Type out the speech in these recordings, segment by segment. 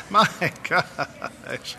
My gosh.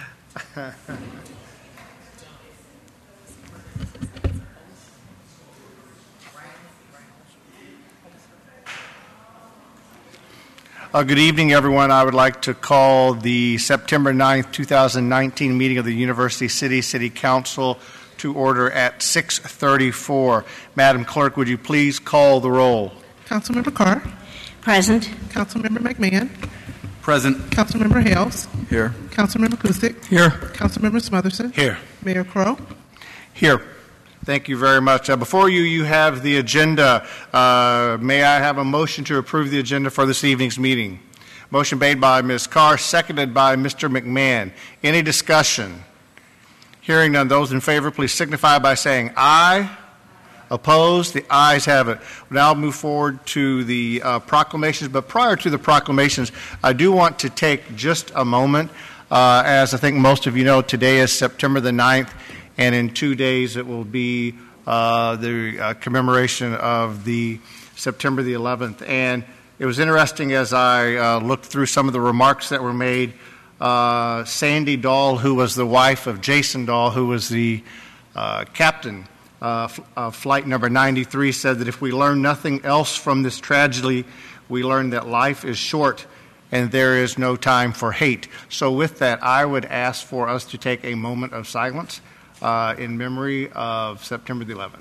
Good evening, everyone. I would like to call the September 9th, 2019 meeting of the University City Council to order at 6:34. Madam Clerk, would you please call the roll? Councilmember Carr. Present. Councilmember McMahon. Present. Councilmember Hales. Here. Councilmember Kusick. Here. Councilmember Smotherson. Here. Mayor Crow. Here. Thank you very much. Before you have the agenda. May I have a motion to approve the agenda for this evening's meeting? Motion made by Ms. Carr, seconded by Mr. McMahon. Any discussion? Hearing none, those in favor, please signify by saying aye. Opposed? The ayes have it. We'll now move forward to the proclamations. But prior to the proclamations, I do want to take just a moment. As I think most of you know, today is September the 9th, and in 2 days it will be the commemoration of the September the 11th. And it was interesting as I looked through some of the remarks that were made. Sandy Dahl, who was the wife of Jason Dahl, who was the captain of flight number 93, said that if we learn nothing else from this tragedy, we learn that life is short and there is no time for hate. So with that, I would ask for us to take a moment of silence in memory of September the 11th.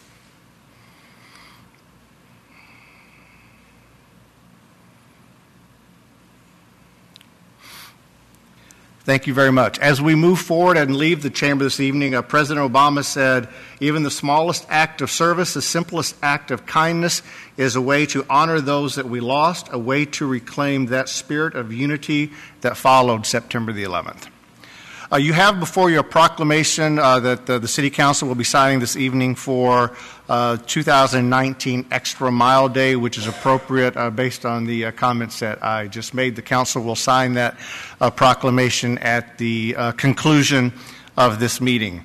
Thank you very much. As we move forward and leave the chamber this evening, President Obama said, even the smallest act of service, the simplest act of kindness is a way to honor those that we lost, a way to reclaim that spirit of unity that followed September the 11th. You have before you a proclamation that the City Council will be signing this evening for 2019 Extra Mile Day, which is appropriate based on the comments that I just made. The Council will sign that proclamation at the conclusion of this meeting.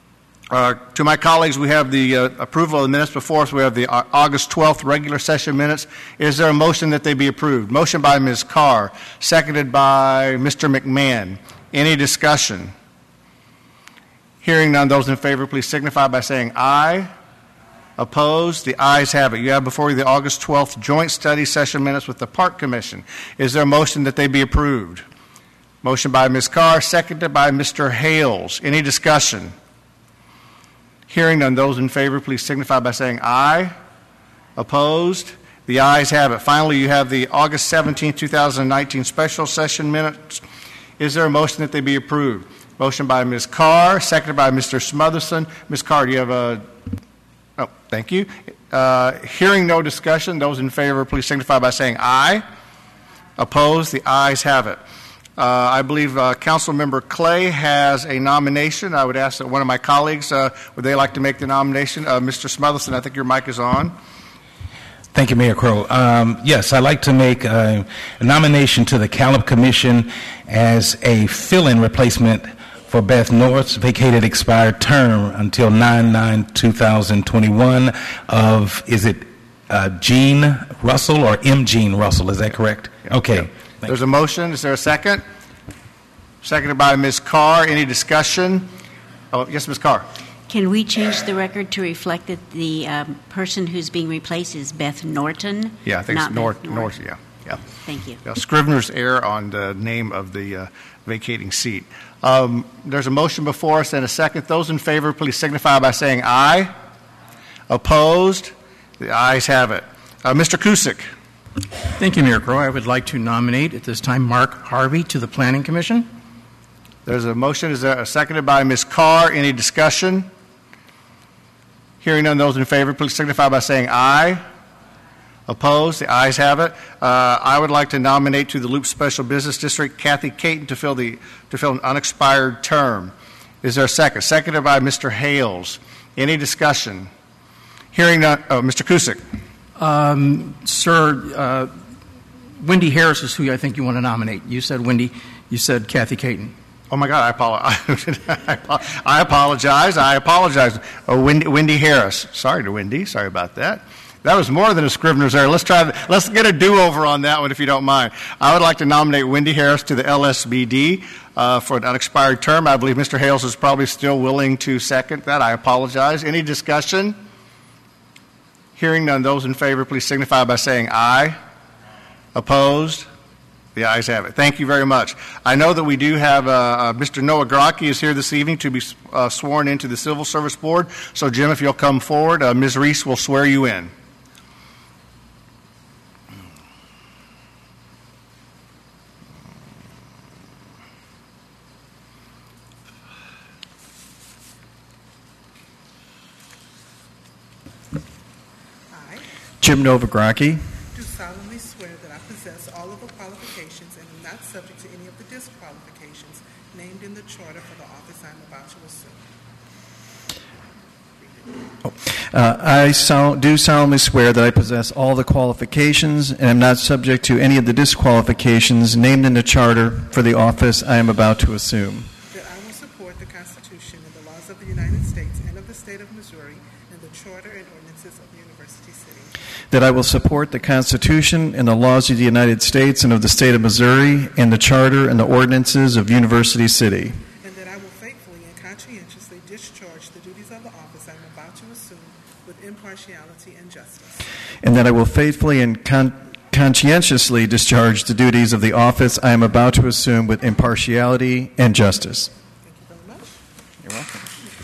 To my colleagues, we have the approval of the minutes before us. We have the August 12th regular session minutes. Is there a motion that they be approved? Motion by Ms. Carr, seconded by Mr. McMahon. Any discussion? Hearing none, those in favor, please signify by saying aye. Opposed? The ayes have it. You have before you the August 12th joint study session minutes with the Park Commission. Is there a motion that they be approved? Motion by Ms. Carr, seconded by Mr. Hales. Any discussion? Hearing none, those in favor, please signify by saying aye. Opposed? The ayes have it. Finally, you have the August 17, 2019 special session minutes. Is there a motion that they be approved? Motion by Ms. Carr, seconded by Mr. Smotherson. Ms. Carr, do you have a... Oh, thank you. Hearing no discussion, those in favor, please signify by saying aye. Opposed? The ayes have it. I believe Councilmember Clay has a nomination. I would ask that one of my colleagues, would they like to make the nomination? Mr. Smotherson, I think your mic is on. Thank you, Mayor Crow. Yes, I'd like to make a nomination to the Caleb Commission as a fill-in replacement for Beth North's vacated expired term until 9/9/2021 of, is it Jean Russell or M. Jean Russell? Is that correct? Okay. Yeah. There's a motion. Is there a second? Seconded by Ms. Carr. Any discussion? Oh, yes, Ms. Carr. Can we change the record to reflect that the person who's being replaced is Beth Norton? Yeah, I think it's North. Yeah. Thank you. Scrivener's error on the name of the vacating seat. There's a motion before us and a second. Those in favor, please signify by saying aye. Opposed? The ayes have it. Mr. Kusick. Thank you, Mayor Crow. I would like to nominate at this time Mark Harvey to the Planning Commission. There's a motion. Is there seconded by Ms. Carr? Any discussion? Hearing none, those in favor, please signify by saying aye. Opposed? The ayes have it. I would like to nominate to the Loop Special Business District Kathy Caton to fill an unexpired term. Is there a second? Seconded by Mr. Hales. Any discussion? Hearing none. Mr. Kusick. Sir, Wendy Harris is who I think you want to nominate. You said Wendy. You said Kathy Caton. Oh, my God, I apologize. I apologize. Wendy Harris. Sorry to Wendy. Sorry about that. That was more than a Scrivener's error. Let's get a do-over on that one, if you don't mind. I would like to nominate Wendy Harris to the LSBD for an unexpired term. I believe Mr. Hales is probably still willing to second that. I apologize. Any discussion? Hearing none, those in favor, please signify by saying aye. Opposed? The ayes have it. Thank you very much. I know that we do have Mr. Noah Grocke is here this evening to be sworn into the Civil Service Board. So, Jim, if you'll come forward, Ms. Reese will swear you in. Jim Noah Grocke, Do solemnly swear that I possess all of the qualifications and am not subject to any of the disqualifications named in the charter for the office I am about to assume. I do solemnly swear that I possess all the qualifications and am not subject to any of the disqualifications named in the charter for the office I am about to assume. That I will support the Constitution and the laws of the United States and of the state of Missouri and the charter and ordinances of University City. That I will support the Constitution and the laws of the United States and of the state of Missouri and the charter and the ordinances of University City. And that I will faithfully and conscientiously discharge the duties of the office I am about to assume with impartiality and justice. And that I will faithfully and conscientiously discharge the duties of the office I am about to assume with impartiality and justice. Thank you very much. You're welcome.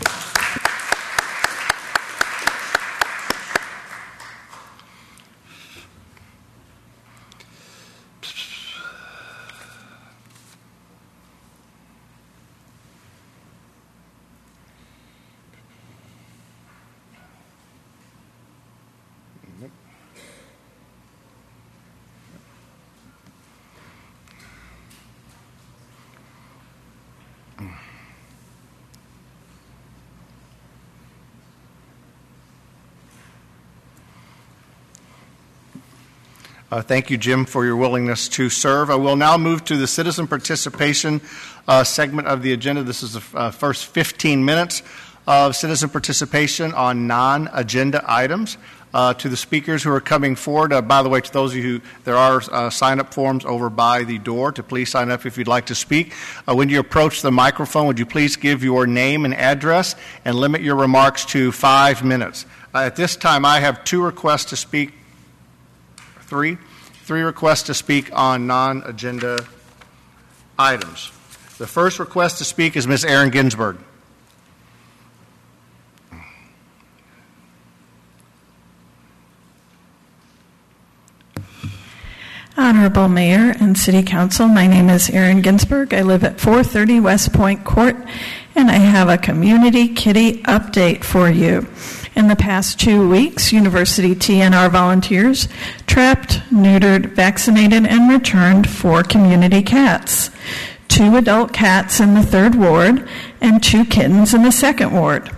Thank you, Jim, for your willingness to serve. I will now move to the citizen participation segment of the agenda. This is the first 15 minutes of citizen participation on non-agenda items. To the speakers who are coming forward, by the way, to those of you who, there are sign-up forms over by the door to please sign up if you'd like to speak. When you approach the microphone, would you please give your name and address and limit your remarks to 5 minutes. At this time, I have two requests to speak. Three requests to speak on non-agenda items. The first request to speak is Ms. Erin Ginsberg. Honorable Mayor and City Council, my name is Erin Ginsberg. I live at 430 West Point Court, and I have a community kitty update for you. In the past 2 weeks, University TNR volunteers trapped, neutered, vaccinated, and returned 4 community cats, 2 adult cats in the 3rd ward, and 2 kittens in the 2nd ward.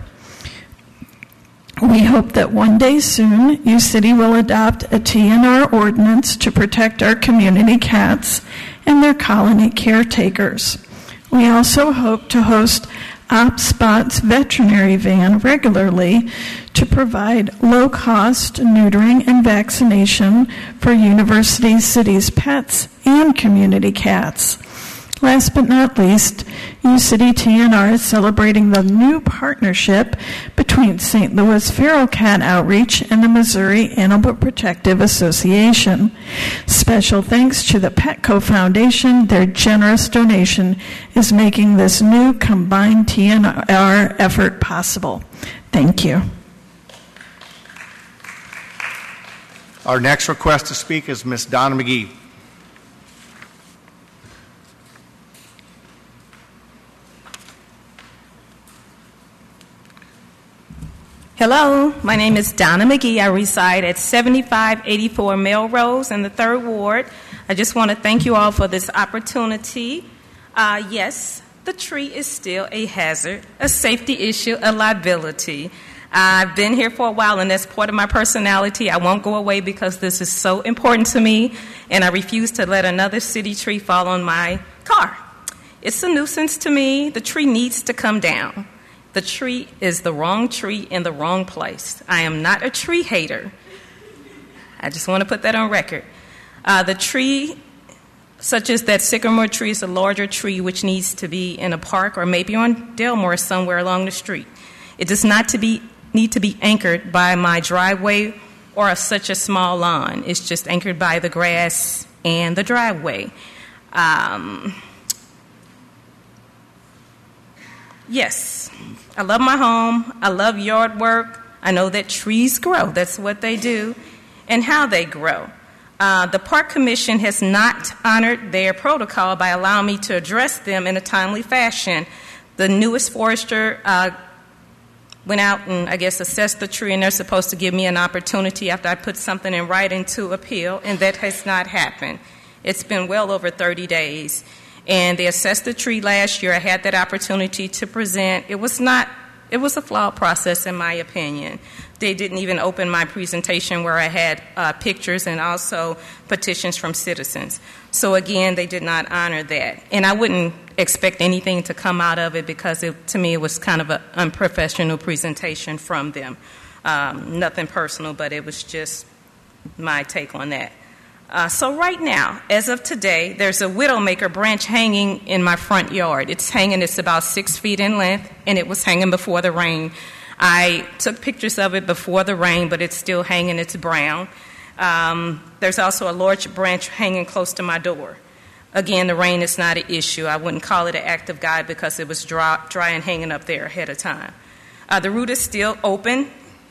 We hope that one day soon, U-City will adopt a TNR ordinance to protect our community cats and their colony caretakers. We also hope to host OpSpot's veterinary van regularly to provide low-cost neutering and vaccination for University City's pets and community cats. Last but not least, U-City TNR is celebrating the new partnership between St. Louis Feral Cat Outreach and the Missouri Animal Protective Association. Special thanks to the Petco Foundation. Their generous donation is making this new combined TNR effort possible. Thank you. Our next request to speak is Ms. Donna McGee. Hello, my name is Donna McGee. I reside at 7584 Melrose in the 3rd Ward. I just want to thank you all for this opportunity. Yes, the tree is still a hazard, a safety issue, a liability. I've been here for a while, and that's part of my personality. I won't go away because this is so important to me, and I refuse to let another city tree fall on my car. It's a nuisance to me. The tree needs to come down. The tree is the wrong tree in the wrong place. I am not a tree hater, I just want to put that on record. The tree, such as that sycamore tree, is a larger tree which needs to be in a park or maybe on Delmore somewhere along the street. It does not need to be anchored by my driveway or such a small lawn. It's just anchored by the grass and the driveway. Yes, I love my home. I love yard work. I know that trees grow. That's what they do and how they grow. The Park Commission has not honored their protocol by allowing me to address them in a timely fashion. The newest forester went out and, I guess, assessed the tree, and they're supposed to give me an opportunity after I put something in writing to appeal, and that has not happened. It's been well over 30 days. And they assessed the tree last year. I had that opportunity to present. It was a flawed process, in my opinion. They didn't even open my presentation where I had pictures and also petitions from citizens. So again, they did not honor that. And I wouldn't expect anything to come out of it because to me it was kind of an unprofessional presentation from them. Nothing personal, but it was just my take on that. So right now, as of today, there's a Widowmaker branch hanging in my front yard. It's about 6 feet in length, and it was hanging before the rain. I took pictures of it before the rain, but it's still hanging. It's brown. There's also a large branch hanging close to my door. Again, the rain is not an issue. I wouldn't call it an active guide because it was dry and hanging up there ahead of time. The root is still openly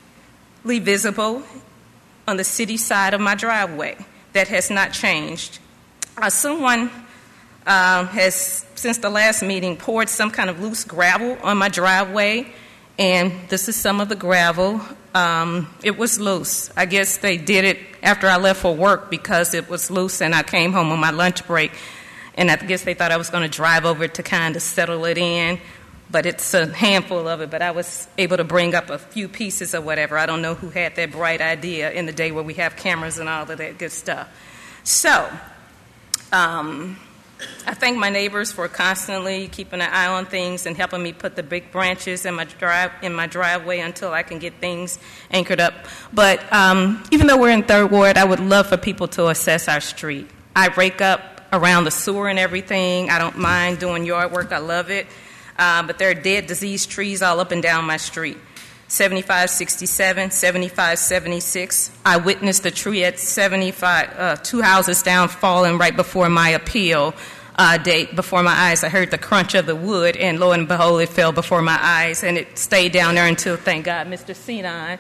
visible on the city side of my driveway. That has not changed. Someone has, since the last meeting, poured some kind of loose gravel on my driveway, and this is some of the gravel. It was loose. I guess they did it after I left for work because it was loose, and I came home on my lunch break, and I guess they thought I was going to drive over to kind of settle it in, but it's a handful of it, but I was able to bring up a few pieces or whatever. I don't know who had that bright idea in the day where we have cameras and all of that good stuff. So, I thank my neighbors for constantly keeping an eye on things and helping me put the big branches in my driveway until I can get things anchored up. But even though we're in Third Ward, I would love for people to assess our street. I rake up around the sewer and everything. I don't mind doing yard work. I love it. But there are dead, diseased trees all up and down my street. 7567, 7576. I witnessed the tree at 75, 2 houses down falling right before my appeal date, before my eyes. I heard the crunch of the wood, and lo and behold, it fell before my eyes, and it stayed down there until, thank God, Mr. Senon,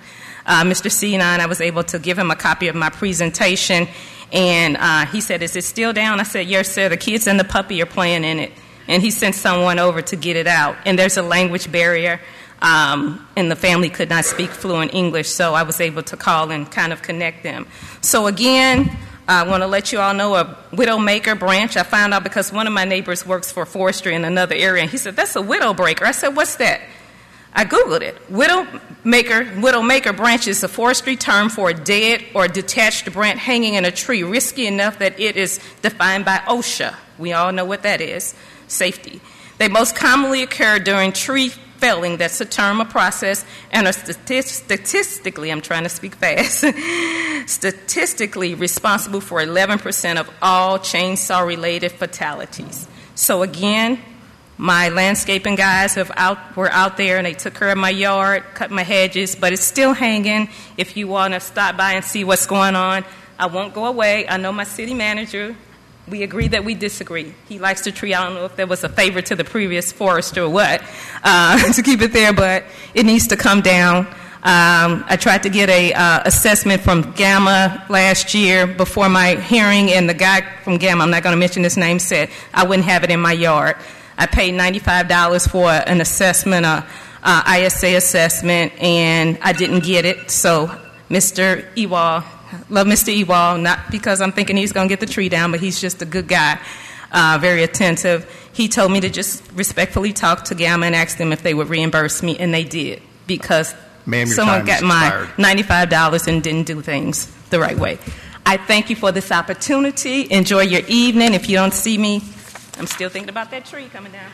I was able to give him a copy of my presentation, and he said, "Is it still down?" I said, "Yes, sir. The kids and the puppy are playing in it." And he sent someone over to get it out. And there's a language barrier, and the family could not speak fluent English, so I was able to call and kind of connect them. So again, I want to let you all know a Widowmaker branch. I found out because one of my neighbors works for forestry in another area, and he said, "That's a widowbreaker." I said, "What's that?" I Googled it. Widowmaker branch is a forestry term for a dead or detached branch hanging in a tree, risky enough that it is defined by OSHA. We all know what that is. Safety. They most commonly occur during tree felling. That's a term, a process, and are statistically, I'm trying to speak fast, statistically responsible for 11% of all chainsaw-related fatalities. So again, my landscaping guys were out there, and they took care of my yard, cut my hedges, but it's still hanging. If you want to stop by and see what's going on, I won't go away. I know my city manager. We agree that we disagree. He likes the tree. I don't know if there was a favor to the previous forester or what, to keep it there, but it needs to come down. I tried to get a assessment from Gamma last year before my hearing, and the guy from Gamma, I'm not going to mention his name, said I wouldn't have it in my yard. I paid $95 for an assessment, ISA assessment, and I didn't get it. So Mr. Ewald, love Mr. Ewald, not because I'm thinking he's going to get the tree down, but he's just a good guy, very attentive. He told me to just respectfully talk to Gamma and ask them if they would reimburse me, and they did, because someone got my $95 and didn't do things the right way. I thank you for this opportunity. Enjoy your evening. If you don't see me, I'm still thinking about that tree coming down.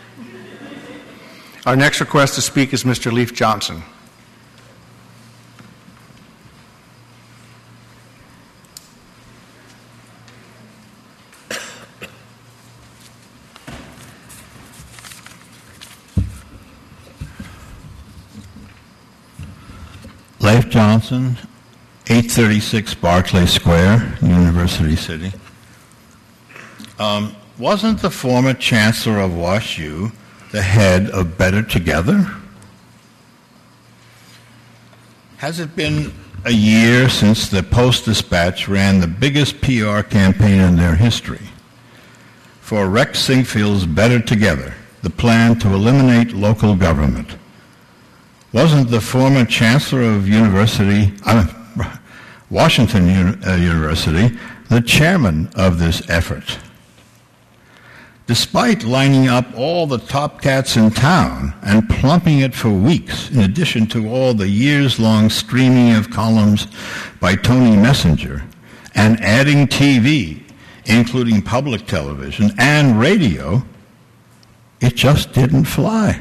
Our next request to speak is Mr. Leif Johnson. Leif Johnson, 836 Barclay Square, University City. Wasn't the former chancellor of WashU the head of Better Together? Has it been a year since the Post-Dispatch ran the biggest PR campaign in their history for Rex Sinquefield's Better Together, the plan to eliminate local government? Wasn't the former chancellor of Washington University the chairman of this effort? Despite lining up all the top cats in town and plumping it for weeks, in addition to all the years-long streaming of columns by Tony Messenger, and adding TV, including public television and radio, it just didn't fly.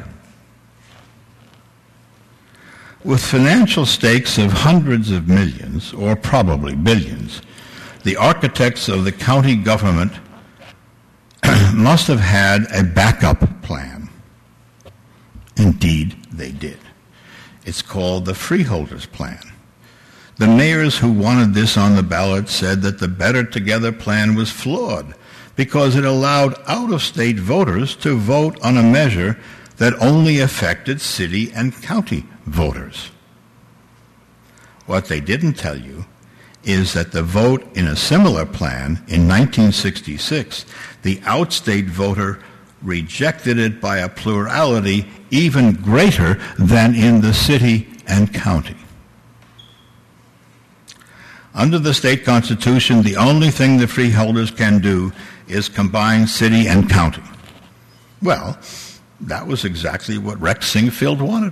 With financial stakes of hundreds of millions, or probably billions, the architects of the county government must have had a backup plan. Indeed, they did. It's called the Freeholders Plan. The mayors who wanted this on the ballot said that the Better Together plan was flawed because it allowed out-of-state voters to vote on a measure that only affected city and county voters. What they didn't tell you is that the vote in a similar plan in 1966, the outstate voter rejected it by a plurality even greater than in the city and county. Under the state constitution, the only thing the freeholders can do is combine city and county. Well, that was exactly what Rex Sinquefield wanted.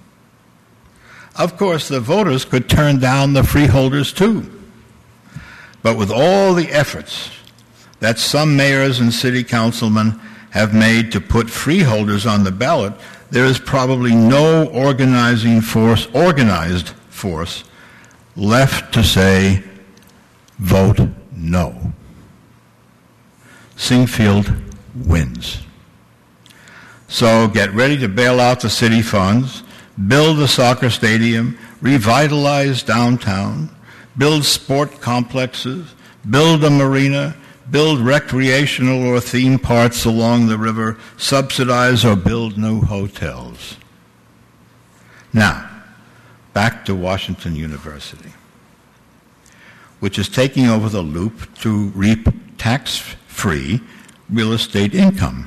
Of course, the voters could turn down the freeholders too. But with all the efforts that some mayors and city councilmen have made to put freeholders on the ballot, there is probably no organized force left to say, vote no. Sinquefield wins. So get ready to bail out the city funds, build a soccer stadium, revitalize downtown, build sport complexes, build a marina, build recreational or theme parks along the river, subsidize or build new hotels. Now, back to Washington University, which is taking over the loop to reap tax-free real estate income.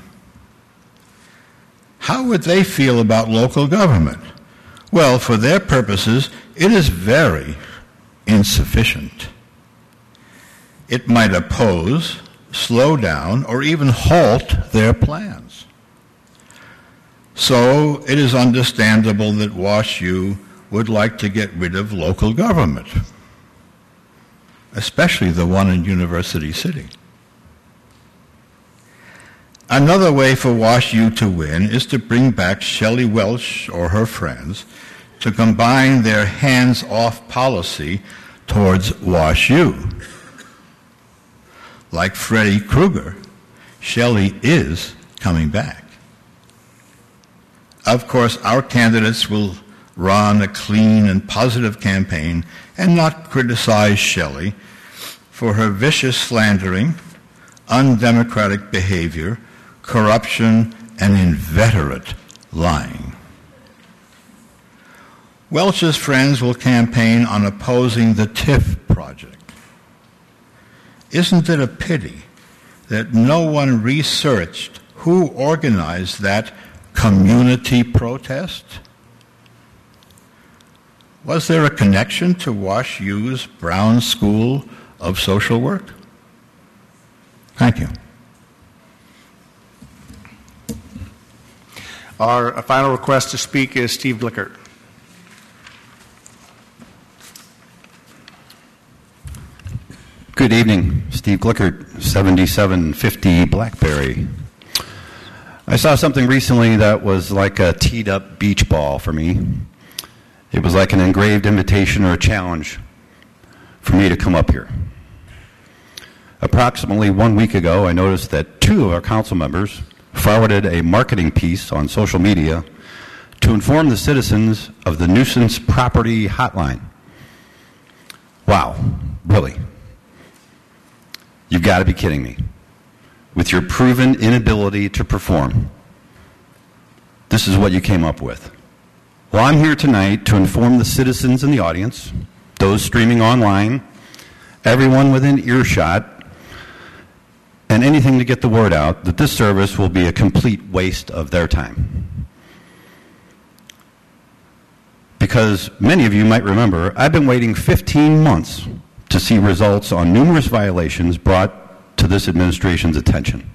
How would they feel about local government? Well, for their purposes, it is very insufficient. It might oppose, slow down, or even halt their plans. So it is understandable that WashU would like to get rid of local government, especially the one in University City. Another way for WashU to win is to bring back Shelley Welch or her friends to combine their hands-off policy towards WashU. Like Freddy Krueger, Shelley is coming back. Of course, our candidates will run a clean and positive campaign and not criticize Shelley for her vicious slandering, undemocratic behavior, corruption, and inveterate lying. Welch's friends will campaign on opposing the TIF project. Isn't it a pity that no one researched who organized that community protest? Was there a connection to WashU's Brown School of Social Work? Thank you. Our final request to speak is Steve Glickert. Good evening. Steve Glickert, 7750 Blackberry. I saw something recently that was like a teed-up beach ball for me. It was like an engraved invitation or a challenge for me to come up here. Approximately 1 week ago, I noticed that 2 of our council members forwarded a marketing piece on social media to inform the citizens of the nuisance property hotline. Wow, really? You've got to be kidding me. With your proven inability to perform, this is what you came up with. Well, I'm here tonight to inform the citizens in the audience, those streaming online, everyone within earshot, and anything to get the word out, that this service will be a complete waste of their time. Because many of you might remember, I've been waiting 15 months to see results on numerous violations brought to this administration's attention.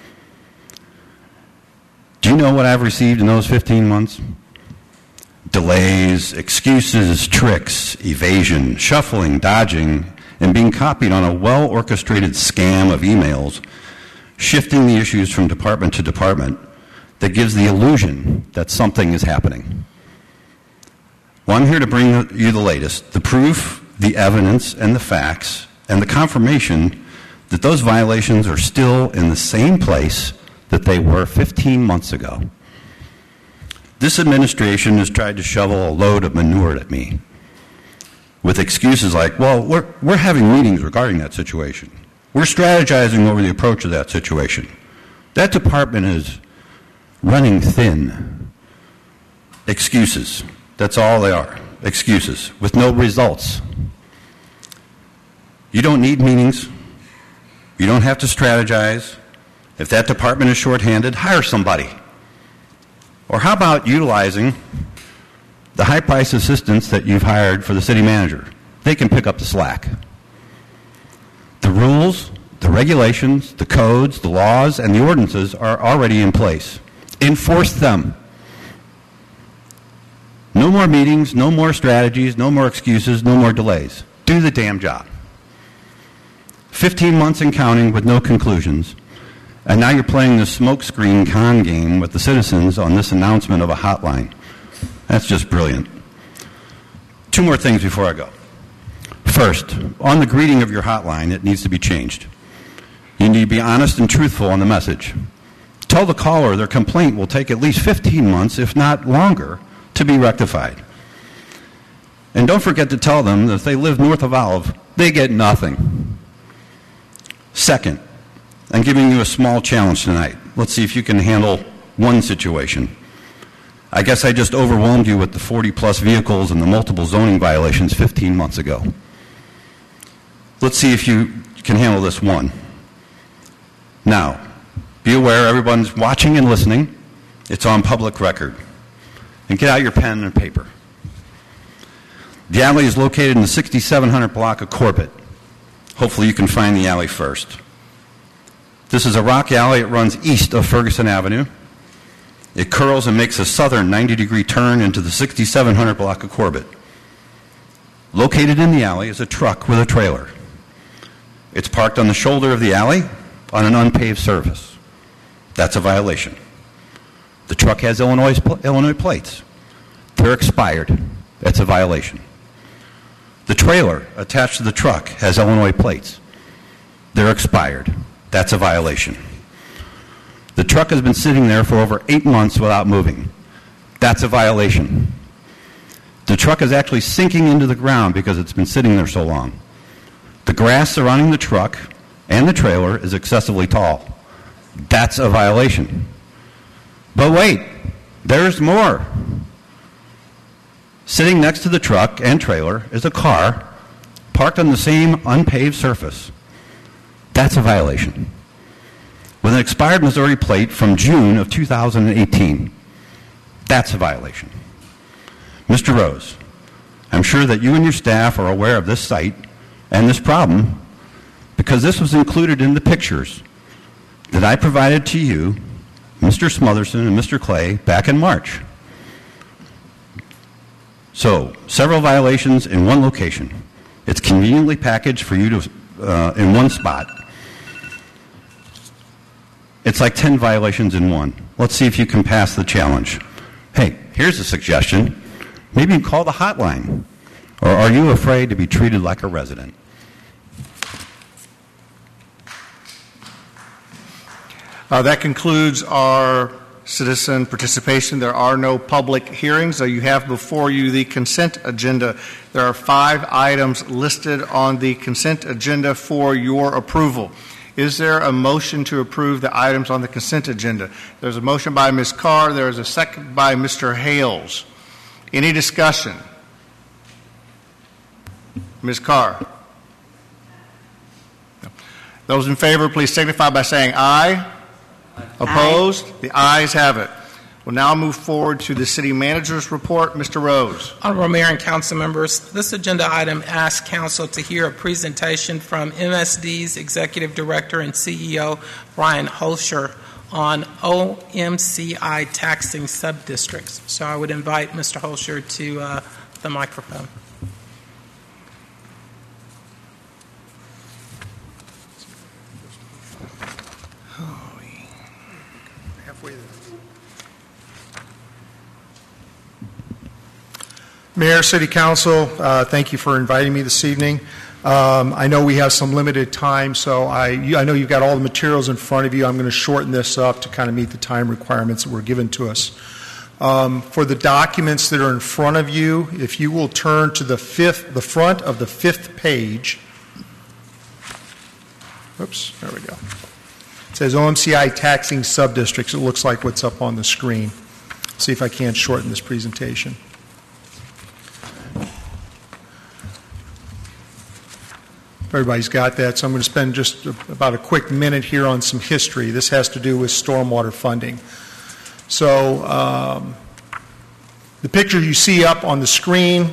Do you know what I've received in those 15 months? Delays, excuses, tricks, evasion, shuffling, dodging, and being copied on a well-orchestrated scam of emails, shifting the issues from department to department that gives the illusion that something is happening. Well, I'm here to bring you the latest, the proof, the evidence, and the facts, and the confirmation that those violations are still in the same place that they were 15 months ago. This administration has tried to shovel a load of manure at me with excuses like, well, we're having meetings regarding that situation. We're strategizing over the approach of that situation. That department is running thin. Excuses. That's all they are. Excuses with no results. You don't need meetings. You don't have to strategize. If that department is shorthanded, hire somebody. Or how about utilizing the high-priced assistants that you've hired for the city manager? They can pick up the slack. The rules, the regulations, the codes, the laws, and the ordinances are already in place. Enforce them. No more meetings, no more strategies, no more excuses, no more delays. Do the damn job. 15 months and counting with no conclusions. And now you're playing the smokescreen con game with the citizens on this announcement of a hotline. That's just brilliant. Two more things before I go. First, on the greeting of your hotline, it needs to be changed. You need to be honest and truthful on the message. Tell the caller their complaint will take at least 15 months, if not longer, to be rectified. And don't forget to tell them that if they live north of Olive, they get nothing. Second, I'm giving you a small challenge tonight. Let's see if you can handle one situation. I guess I just overwhelmed you with the 40-plus vehicles and the multiple zoning violations 15 months ago. Let's see if you can handle this one. Now, be aware everyone's watching and listening. It's on public record. And get out your pen and paper. The alley is located in the 6700 block of Corbett. Hopefully you can find the alley first. This is a rock alley. It runs east of Ferguson Avenue. It curls and makes a southern 90-degree turn into the 6700 block of Corbett. Located in the alley is a truck with a trailer. It's parked on the shoulder of the alley on an unpaved surface. That's a violation. The truck has Illinois plates. They're expired. That's a violation. The trailer attached to the truck has Illinois plates. They're expired. That's a violation. The truck has been sitting there for over 8 months without moving. That's a violation. The truck is actually sinking into the ground because it's been sitting there so long. The grass surrounding the truck and the trailer is excessively tall. That's a violation. But wait, there's more. Sitting next to the truck and trailer is a car parked on the same unpaved surface. That's a violation. With an expired Missouri plate from June of 2018. That's a violation. Mr. Rose, I'm sure that you and your staff are aware of this site and this problem because this was included in the pictures that I provided to you, Mr. Smotherson and Mr. Clay, back in March. So, several violations in one location. It's conveniently packaged for you to in one spot. It's like 10 violations in one. Let's see if you can pass the challenge. Hey, here's a suggestion. Maybe you call the hotline. Or are you afraid to be treated like a resident? That concludes our citizen participation. There are no public hearings. So you have before you the consent agenda. There are 5 items listed on the consent agenda for your approval. Is there a motion to approve the items on the consent agenda? There's a motion by Ms. Carr. There is a second by Mr. Hales. Any discussion? Ms. Carr. No. Those in favor, please signify by saying aye. Opposed? Aye. The ayes have it. We'll now move forward to the city manager's report. Mr. Rose. Honorable Mayor and council members, this agenda item asks council to hear a presentation from MSD's Executive Director and CEO, Brian Holscher, on OMCI taxing subdistricts. So I would invite Mr. Holscher to the microphone. Mayor, City Council, thank you for inviting me this evening. I know we have some limited time, so I know you've got all the materials in front of you. I'm going to shorten this up to kind of meet the time requirements that were given to us. For the documents that are in front of you, if you will turn to the front of the 5th page. Oops, there we go. It says OMCI taxing subdistricts. It looks like what's up on the screen. See if I can't shorten this presentation. Everybody's got that, so I'm going to spend just about a quick minute here on some history. This has to do with stormwater funding. So the picture you see up on the screen,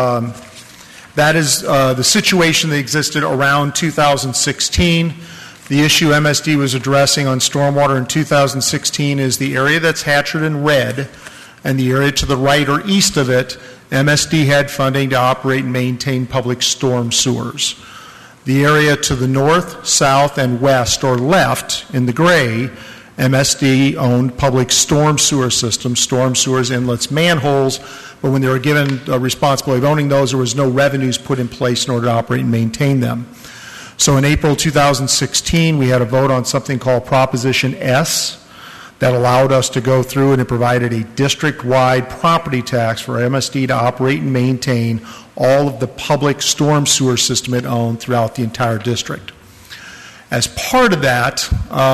that is the situation that existed around 2016. The issue MSD was addressing on stormwater in 2016 is the area that's hatched in red, and the area to the right or east of it, MSD had funding to operate and maintain public storm sewers. The area to the north, south, and west or left in the gray, MSD owned public storm sewer systems, storm sewers, inlets, manholes, but when they were given a responsibility of owning those, there was no revenues put in place in order to operate and maintain them. So in April 2016, we had a vote on something called Proposition S that allowed us to go through, and it provided a district-wide property tax for MSD to operate and maintain all of the public storm sewer system it owned throughout the entire district. As part of that,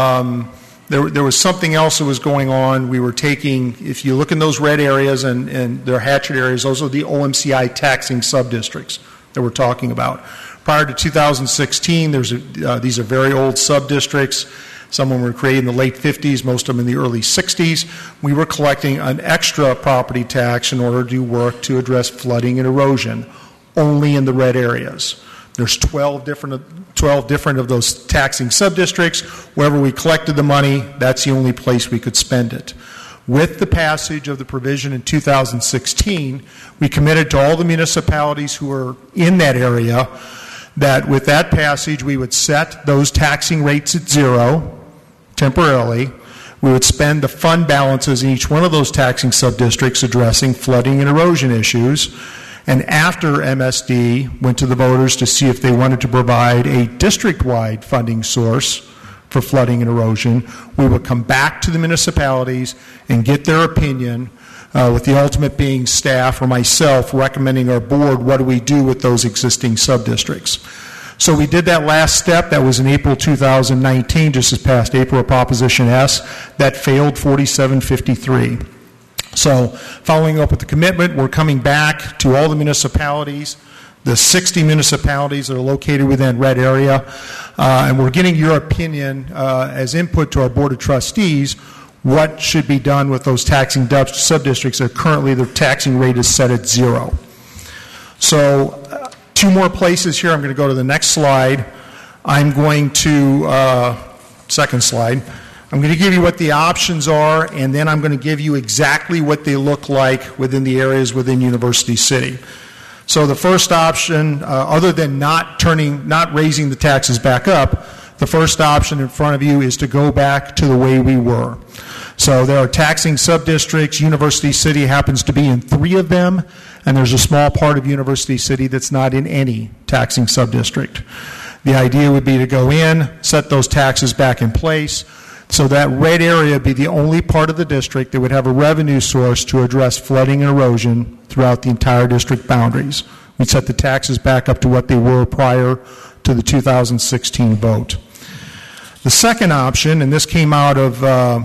there was something else that was going on. We were taking, if you look in those red areas and their hatchet areas, those are the OMCI taxing subdistricts that we're talking about. Prior to 2016, these are very old subdistricts. Some of them were created in the late 50s, most of them in the early 60s. We were collecting an extra property tax in order to do work to address flooding and erosion, only in the red areas. There's 12 different of those taxing subdistricts. Wherever we collected the money, that's the only place we could spend it. With the passage of the provision in 2016, we committed to all the municipalities who were in that area that with that passage we would set those taxing rates at 0 temporarily. We would spend the fund balances in each one of those taxing subdistricts addressing flooding and erosion issues. And after MSD went to the voters to see if they wanted to provide a district-wide funding source for flooding and erosion, we would come back to the municipalities and get their opinion, with the ultimate being staff or myself recommending our board what do we do with those existing subdistricts. So we did that last step. That was in April 2019, just this past April, Proposition S. That failed 4753. So following up with the commitment, we're coming back to all the municipalities, the 60 municipalities that are located within red area, and we're getting your opinion as input to our Board of Trustees what should be done with those taxing subdistricts that currently the taxing rate is set at 0. So two more places here. I'm going to go to the next slide. I'm going to, second slide. I'm going to give you what the options are, and then I'm going to give you exactly what they look like within the areas within University City. So the first option, other than not raising the taxes back up, the first option in front of you is to go back to the way we were. So there are taxing subdistricts. University City happens to be in 3 of them, and there's a small part of University City that's not in any taxing subdistrict. The idea would be to go in, set those taxes back in place. So that red area would be the only part of the district that would have a revenue source to address flooding and erosion throughout the entire district boundaries. We'd set the taxes back up to what they were prior to the 2016 vote. The second option, and this came out of a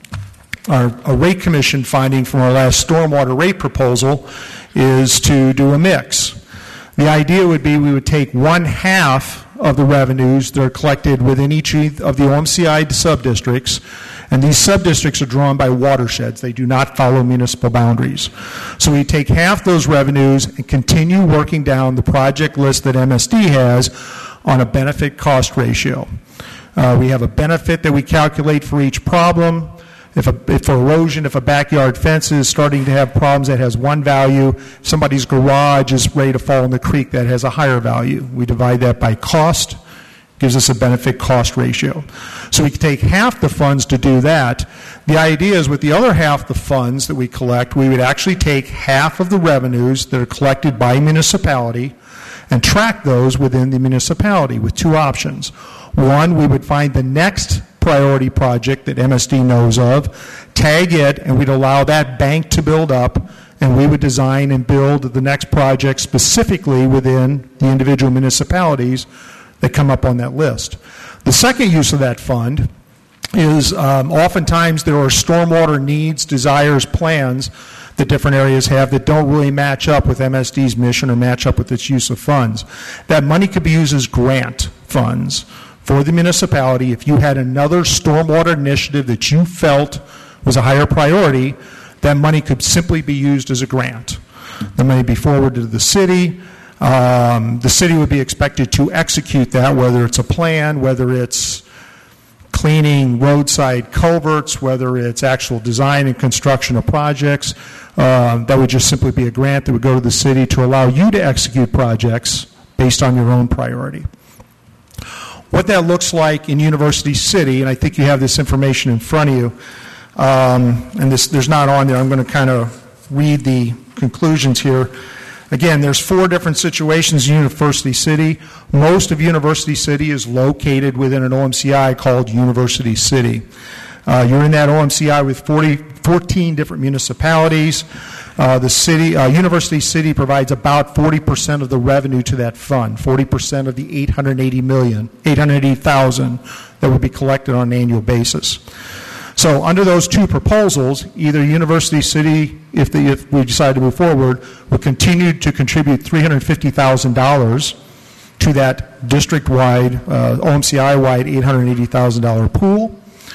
rate commission finding from our last stormwater rate proposal, is to do a mix. The idea would be we would take 1/2 of the revenues that are collected within each of the OMCI subdistricts, and these subdistricts are drawn by watersheds. They do not follow municipal boundaries. So we take half those revenues and continue working down the project list that MSD has on a benefit cost ratio. We have a benefit that we calculate for each problem. If for erosion, if a backyard fence is starting to have problems, that has one value. Somebody's garage is ready to fall in the creek, that has a higher value. We divide that by cost, gives us a benefit cost ratio. So we can take half the funds to do that. The idea is with the other half the funds that we collect, we would actually take half of the revenues that are collected by municipality and track those within the municipality with two options. One, we would find the next priority project that MSD knows of, tag it, and we'd allow that bank to build up, and we would design and build the next project specifically within the individual municipalities that come up on that list. The second use of that fund is oftentimes there are stormwater needs, desires, plans that different areas have that don't really match up with MSD's mission or match up with its use of funds. That money could be used as grant funds for the municipality. If you had another stormwater initiative that you felt was a higher priority, that money could simply be used as a grant. The money would be forwarded to the city. The city would be expected to execute that, whether it's a plan, whether it's cleaning roadside culverts, whether it's actual design and construction of projects. That would just simply be a grant that would go to the city to allow you to execute projects based on your own priority. What that looks like in University City, and I think you have this information in front of you, and there's not on there. I'm going to kind of read the conclusions here. Again, there's 4 different situations in University City. Most of University City is located within an OMCI called University City. You're in that OMCI with 14 different municipalities. University City provides about 40% of the revenue to that fund, 40% of the $880,000 that would be collected on an annual basis. So under those two proposals, either University City, if we decide to move forward, will continue to contribute $350,000 to that district-wide, OMCI-wide $880,000 pool,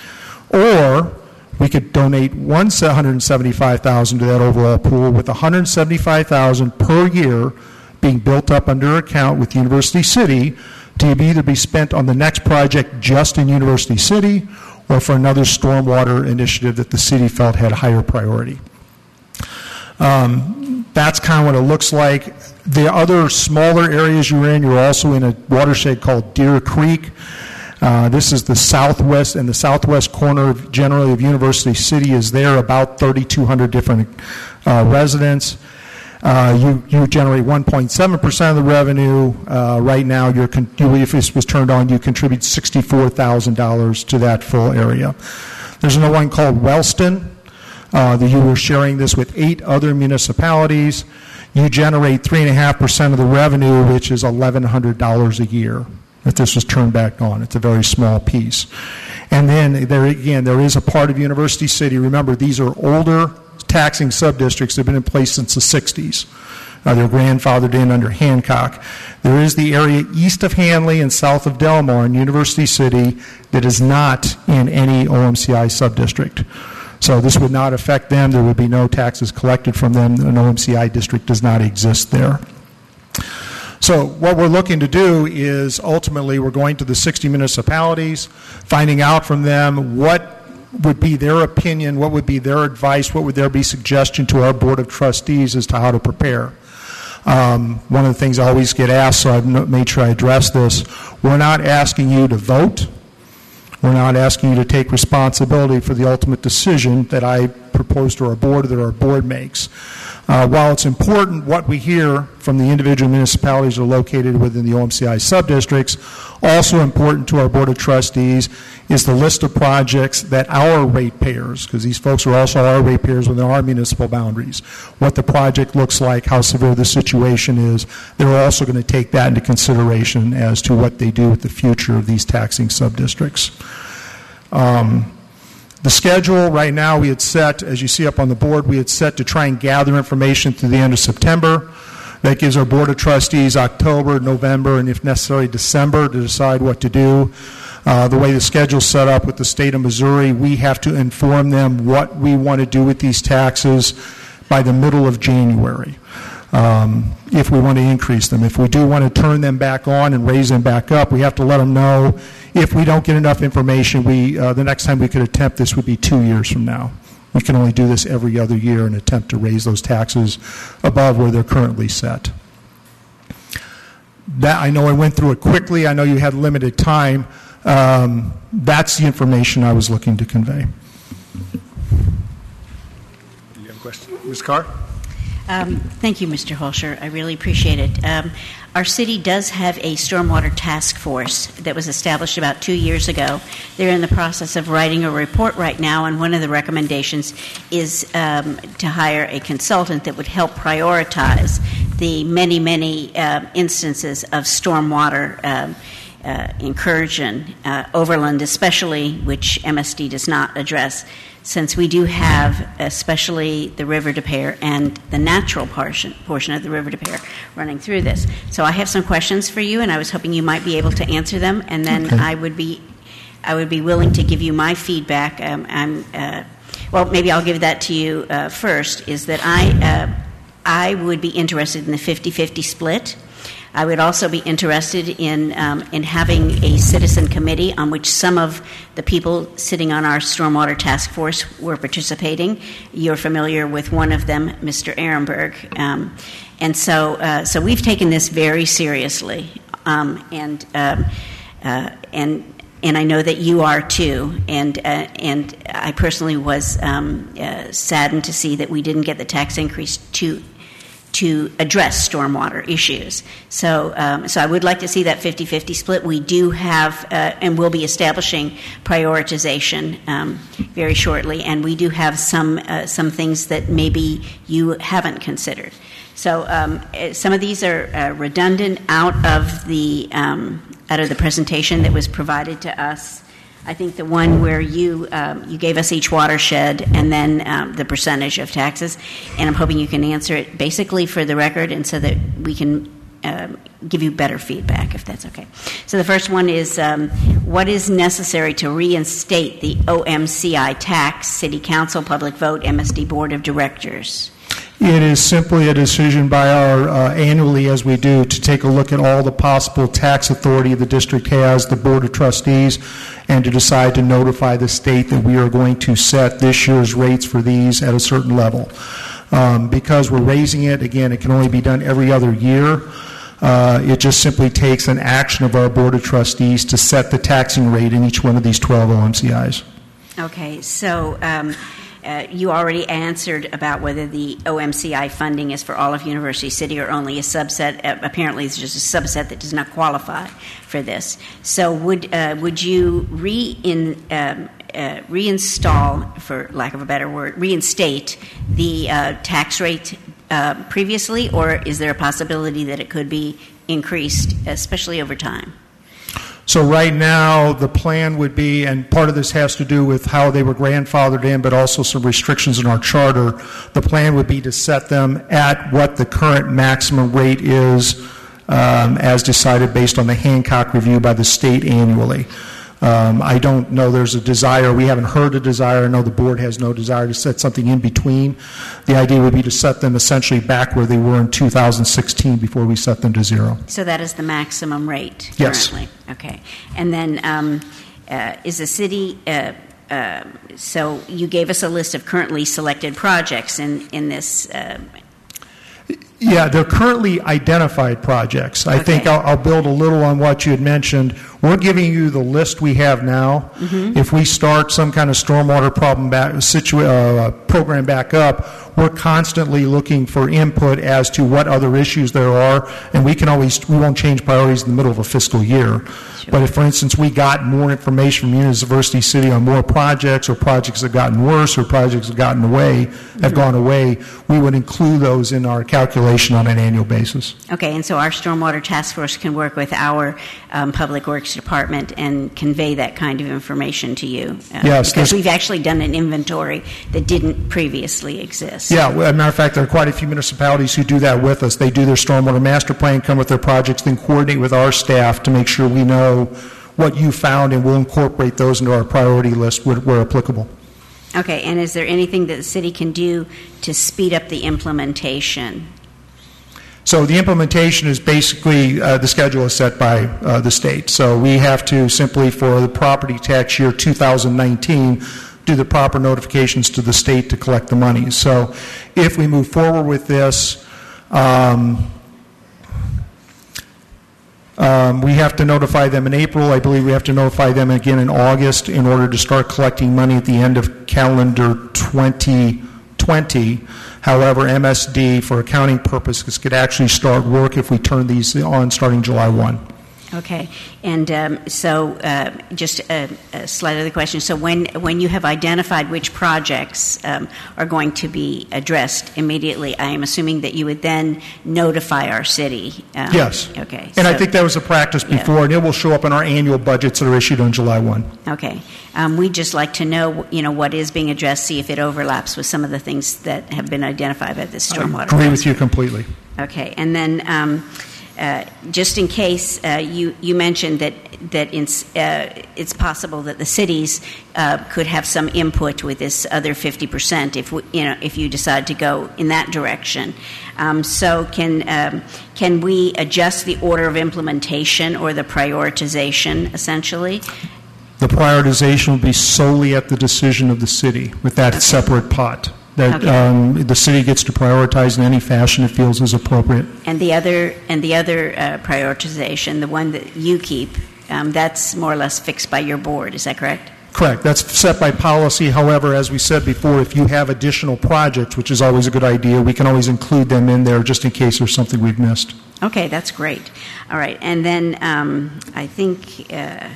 or we could donate $175,000 to that overall pool, with $175,000 per year being built up under account with University City to either be spent on the next project just in University City or for another stormwater initiative that the city felt had a higher priority. That's kind of what it looks like. The other smaller areas you're also in a watershed called Deer Creek. This is the southwest, and the southwest corner generally of University City is there, about 3,200 different residents. You generate 1.7% of the revenue. Right now, if this was turned on, you contribute $64,000 to that full area. There's another one called Wellston. You were sharing this with 8 other municipalities. You generate 3.5% of the revenue, which is $1,100 a year. If this was turned back on, it's a very small piece. And then there is a part of University City. Remember, these are older taxing subdistricts that have been in place since the 60s. They're grandfathered in under Hancock. There is the area east of Hanley and south of Delmar in University City that is not in any OMCI subdistrict. So this would not affect them. There would be no taxes collected from them. An OMCI district does not exist there. So what we're looking to do is ultimately we're going to the 60 municipalities, finding out from them what would be their opinion, what would be their advice, what would there be suggestion to our Board of Trustees as to how to prepare. One of the things I always get asked, so I've made sure I address this, we're not asking you to vote. We're not asking you to take responsibility for the ultimate decision that I proposed to our board that our board makes. While it's important what we hear from the individual municipalities that are located within the OMCI subdistricts, also important to our Board of Trustees is the list of projects that our ratepayers, because these folks are also our ratepayers within our municipal boundaries, what the project looks like, how severe the situation is. They're also going to take that into consideration as to what they do with the future of these taxing subdistricts. The schedule right now we had set, as you see up on the board, we had set to try and gather information through the end of September. That gives our Board of Trustees October, November, and if necessary December to decide what to do. The way the schedule is set up with the state of Missouri, we have to inform them what we want to do with these taxes by the middle of January. If we want to increase them. If we do want to turn them back on and raise them back up, we have to let them know. If we don't get enough information, the next time we could attempt this would be 2 years from now. We can only do this every other year and attempt to raise those taxes above where they're currently set. That, I know I went through it quickly. I know you had limited time. That's the information I was looking to convey. You have a question? Ms. Carr? Thank you, Mr. Holscher. I really appreciate it. Our city does have a stormwater task force that was established about 2 years ago. They're in the process of writing a report right now, and one of the recommendations is to hire a consultant that would help prioritize the many, many instances of stormwater incursion, overland especially, which MSD does not address, since we do have especially the River Des Peres and the natural portion of the River Des Peres running through this. So I have some questions for you, and I was hoping you might be able to answer them, and then okay. I would be willing to give you my feedback. Well, maybe I'll give that to you first, is that I would be interested in the 50-50 split. I would also be interested in having a citizen committee on which some of the people sitting on our stormwater task force were participating. You're familiar with one of them, Mr. Ehrenberg. And so we've taken this very seriously. And I know that you are too. And I personally was saddened to see that we didn't get the tax increase to address stormwater issues. So I would like to see that 50-50 split. We do have, and we'll be establishing prioritization very shortly, and we do have some things that maybe you haven't considered. So some of these are redundant out of the presentation that was provided to us. I think the one where you gave us each watershed and then the percentage of taxes, and I'm hoping you can answer it basically for the record and so that we can give you better feedback, if that's okay. So the first one is, what is necessary to reinstate the OMCI tax, City Council, public vote, MSD Board of Directors? It is simply a decision by our annually, as we do, to take a look at all the possible tax authority the district has, the Board of Trustees, and to decide to notify the state that we are going to set this year's rates for these at a certain level. Because we're raising it, again, it can only be done every other year. It just simply takes an action of our Board of Trustees to set the taxing rate in each one of these 12 OMCIs. Okay, so you already answered about whether the OMCI funding is for all of University City or only a subset. Apparently, it's just a subset that does not qualify for this. So would you reinstall, for lack of a better word, reinstate the tax rate previously, or is there a possibility that it could be increased, especially over time? So right now, the plan would be, and part of this has to do with how they were grandfathered in, but also some restrictions in our charter. The plan would be to set them at what the current maximum rate is, as decided based on the Hancock review by the state annually. I don't know there's a desire. We haven't heard a desire. I know the board has no desire to set something in between. The idea would be to set them essentially back where they were in 2016 before we set them to zero. So that is the maximum rate currently? Yes. Okay. And then is the city, so you gave us a list of currently selected projects in this. Yeah, they're currently identified projects. I think I'll build a little on what you had mentioned. We're giving you the list we have now. If we start some kind of stormwater program back up, we're constantly looking for input as to what other issues there are, and we won't change priorities in the middle of a fiscal year. Sure. But if, for instance, we got more information from University City on more projects, or projects that have gotten worse, or projects that have gone away, we would include those in our calculation on an annual basis. Okay, and so our Stormwater Task Force can work with our Public Works Department and convey that kind of information to you. Yes. Because we've actually done an inventory that didn't previously exist. Yeah, as a matter of fact, there are quite a few municipalities who do that with us. They do their stormwater master plan, come with their projects, then coordinate with our staff to make sure we know what you found, and we'll incorporate those into our priority list where applicable. Okay, and is there anything that the city can do to speed up the implementation? So the implementation is basically the schedule is set by the state. So we have to simply, for the property tax year 2019, do the proper notifications to the state to collect the money. So if we move forward with this, we have to notify them in April. I believe we have to notify them again in August in order to start collecting money at the end of calendar 2020. However, MSD, for accounting purposes, could actually start work if we turn these on starting July 1. Okay, and just a slight other question. So when you have identified which projects are going to be addressed immediately, I am assuming that you would then notify our city. Yes. Okay. And I think that was a practice before, and it will show up in our annual budgets that are issued on July 1. Okay. We'd just like to know, what is being addressed, see if it overlaps with some of the things that have been identified by the stormwater. I agree with you completely. Okay, and then just in case, you mentioned that it's possible that the cities could have some input with this other 50% if you decide to go in that direction. So can we adjust the order of implementation or the prioritization essentially? The prioritization will be solely at the decision of the city with that separate pot. That the city gets to prioritize in any fashion it feels is appropriate. And the other prioritization, the one that you keep, that's more or less fixed by your board. Is that correct? Correct. That's set by policy. However, as we said before, if you have additional projects, which is always a good idea, we can always include them in there just in case there's something we've missed. Okay, that's great. All right, and then I think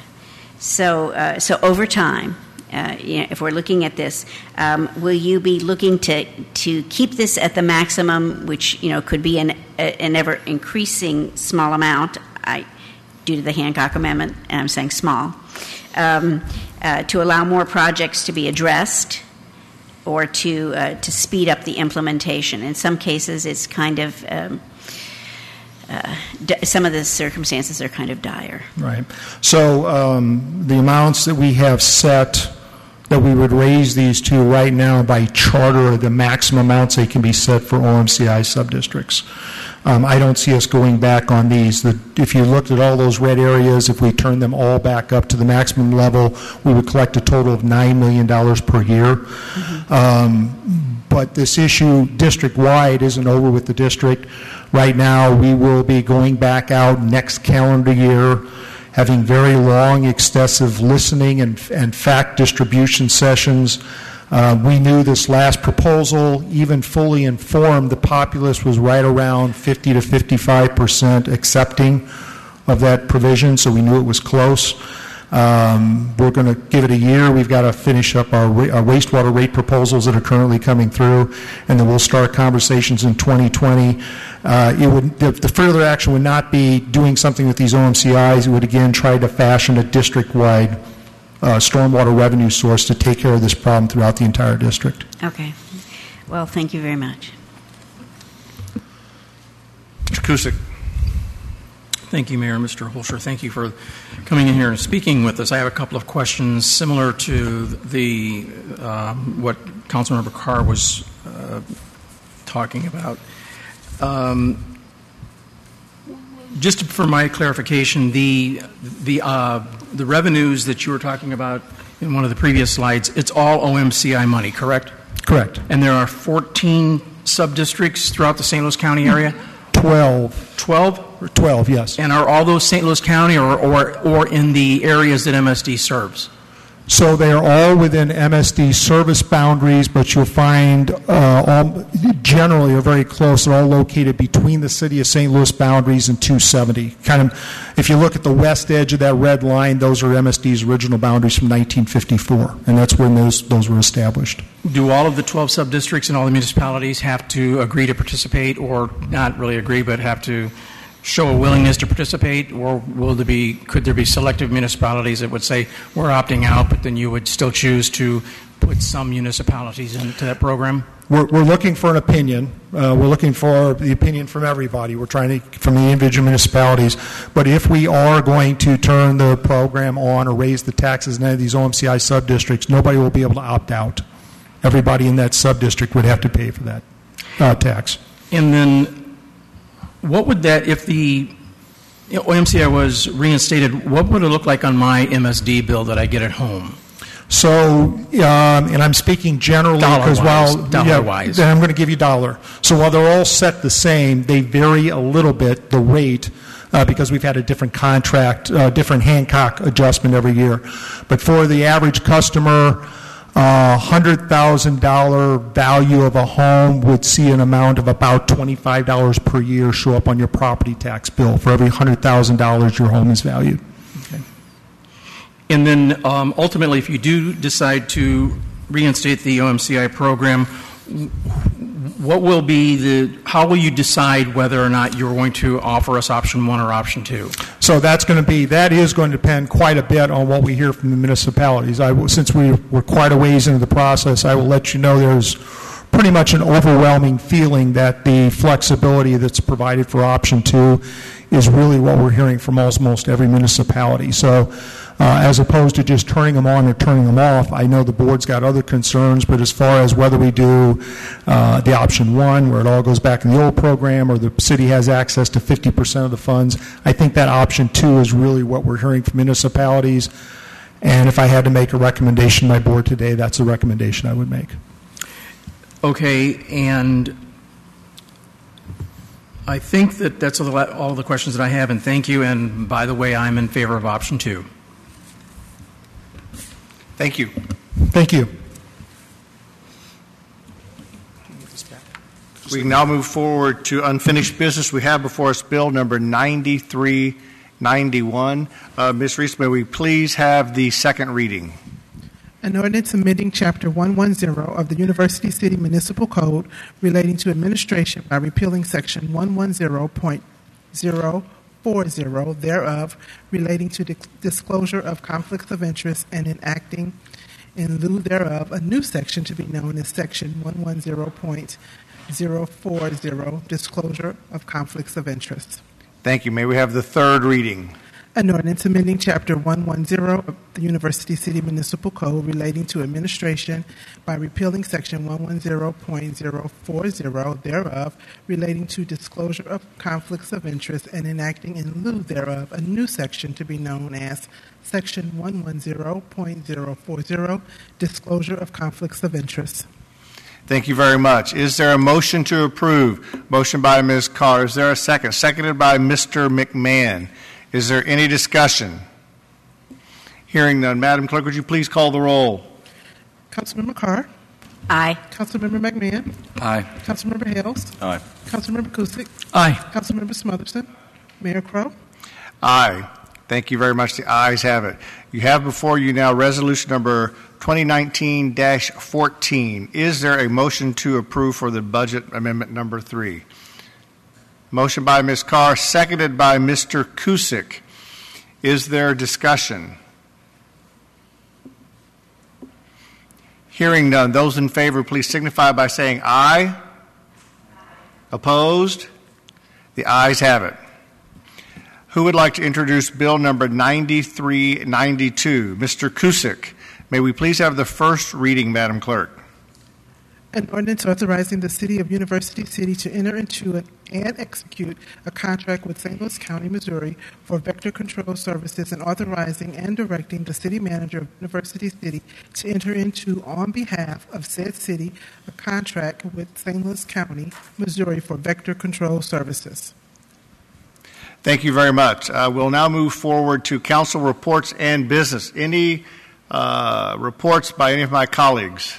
so over time. If we're looking at this, will you be looking to keep this at the maximum, which could be an ever increasing small amount, due to the Hancock Amendment, and I'm saying small, to allow more projects to be addressed, or to speed up the implementation? In some cases, it's kind of some of the circumstances are kind of dire. Right. So the amounts that we have set that we would raise these to right now by charter are the maximum amounts they can be set for OMCI subdistricts. I don't see us going back on these. If you looked at all those red areas, if we turned them all back up to the maximum level, we would collect a total of $9 million per year. Mm-hmm. But this issue district-wide isn't over with the district. Right now, we will be going back out next calendar year, having very long, excessive listening and fact distribution sessions. We knew this last proposal, even fully informed, the populace was right around 50 to 55% accepting of that provision, so we knew it was close. We're going to give it a year. We've got to finish up our wastewater rate proposals that are currently coming through, and then we'll start conversations in 2020. The further action would not be doing something with these OMCIs. It would, again, try to fashion a district-wide stormwater revenue source to take care of this problem throughout the entire district. Okay. Well, thank you very much. Mr. Cusick. Thank you, Mayor and Mr. Holscher. Thank you for coming in here and speaking with us. I have a couple of questions similar to the what Councilmember Carr was talking about. Just for my clarification, the revenues that you were talking about in one of the previous slides, it's all OMCI money, correct? Correct. And there are 14 sub-districts throughout the St. Louis County area? 12. 12? 12, yes. And are all those St. Louis County or in the areas that MSD serves? So they are all within MSD service boundaries, but you'll find all generally are very close. They're all located between the city of St. Louis boundaries and 270. Kind of, if you look at the west edge of that red line, those are MSD's original boundaries from 1954, and that's when those were established. Do all of the 12 sub-districts and all the municipalities have to agree to participate, or not really agree, but have to show a willingness to participate, or could there be selective municipalities that would say we're opting out, but then you would still choose to put some municipalities into that program? We're looking for an opinion. We're looking for the opinion from everybody. We're trying to from the individual municipalities. But if we are going to turn the program on or raise the taxes in any of these OMCI sub-districts, nobody will be able to opt out. Everybody in that sub-district would have to pay for that tax. And then what would that, if the OMCI was reinstated, what would it look like on my MSD bill that I get at home? So, and I'm speaking generally because dollar-wise. Then I'm going to give you dollar. So while they're all set the same, they vary a little bit, the rate, because we've had a different contract, different Hancock adjustment every year. But for the average customer, $100,000 value of a home would see an amount of about $25 per year show up on your property tax bill for every $100,000 your home is valued. Okay. And then ultimately, if you do decide to reinstate the OMCI program, how will you decide whether or not you're going to offer us option 1 or option 2? So that is going to depend quite a bit on what we hear from the municipalities. Since we're quite a ways into the process, I will let you know there's pretty much an overwhelming feeling that the flexibility that's provided for option 2 is really what we're hearing from almost every municipality. So as opposed to just turning them on or turning them off, I know the board's got other concerns, but as far as whether we do the option 1, where it all goes back in the old program, or the city has access to 50% of the funds, I think that option 2 is really what we're hearing from municipalities. And if I had to make a recommendation to my board today, that's the recommendation I would make. Okay, and I think that's all the questions that I have, and thank you. And by the way, I'm in favor of option 2. Thank you. Thank you. We can now move forward to unfinished business. We have before us bill number 9391. Ms. Reese, may we please have the second reading? An ordinance amending Chapter 110 of the University City Municipal Code relating to administration by repealing Section 110.040 thereof relating to disclosure of conflicts of interest and enacting in lieu thereof a new section to be known as Section 110.040 disclosure of conflicts of interest. Thank you. May we have the third reading? An ordinance amending Chapter 110 of the University City Municipal Code relating to administration by repealing Section 110.040 thereof relating to disclosure of conflicts of interest and enacting in lieu thereof a new section to be known as Section 110.040 disclosure of conflicts of interest. Thank you very much. Is there a motion to approve? Motion by Ms. Carr. Is there a second? Seconded by Mr. McMahon. Is there any discussion? Hearing none. Madam Clerk, would you please call the roll? Councilmember Carr? Aye. Councilmember McMahon? Aye. Councilmember Hales? Aye. Councilmember Cusick? Aye. Councilmember Smotherson? Mayor Crowe? Aye. Thank you very much. The ayes have it. You have before you now resolution number 2019-14. Is there a motion to approve for the budget amendment number 3? Motion by Ms. Carr, seconded by Mr. Cusick. Is there discussion? Hearing none. Those in favor, please signify by saying aye. Opposed? The ayes have it. Who would like to introduce bill number 9392? Mr. Cusick. May we please have the first reading, Madam Clerk? An ordinance authorizing the City of University City to enter into and execute a contract with St. Louis County, Missouri for vector control services and authorizing and directing the city manager of University City to enter into, on behalf of said city, a contract with St. Louis County, Missouri for vector control services. Thank you very much. We'll now move forward to council reports and business. Any reports by any of my colleagues?